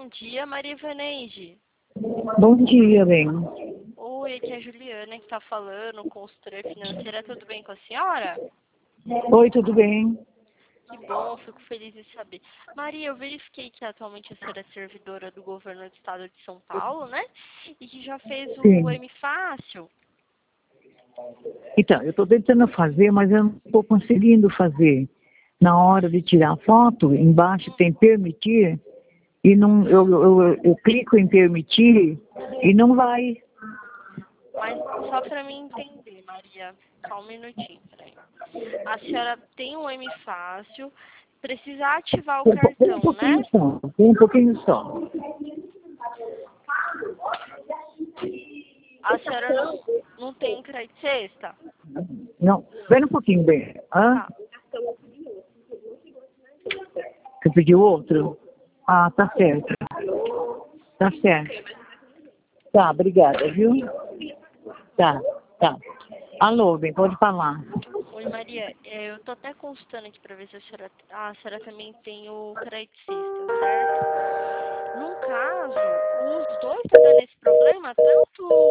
dia, Maria Vaneide. Bom dia, bem. Oi, aqui é a Juliana que está falando, consultora financeira. Tudo bem com a senhora? Oi, tudo bem? Que bom, fico feliz em saber. Maria, eu verifiquei que atualmente a senhora é servidora do governo do estado de São Paulo, né? E que já fez o Sim. M-Fácil. Então, eu estou tentando fazer, mas eu não estou conseguindo fazer. Na hora de tirar a foto, embaixo tem permitir, e não, eu clico em permitir e não vai. Mas só para mim entender, Maria, só um minutinho, peraí. A senhora tem um M-Fácil, precisa ativar o Tem um cartão, né? pouquinho só, tem um pouquinho só. A senhora não tem crédito sexta? Não, espera um pouquinho, bem. Hã? Tá. Você pediu outro? Ah, tá certo. Tá certo. Tá, obrigada, viu? Tá, tá. Alô, bem, pode falar. Oi, Maria, eu tô até consultando aqui para ver se a senhora também tem o crédito sexta, certo? Num caso, os dois estão dando esse problema, tanto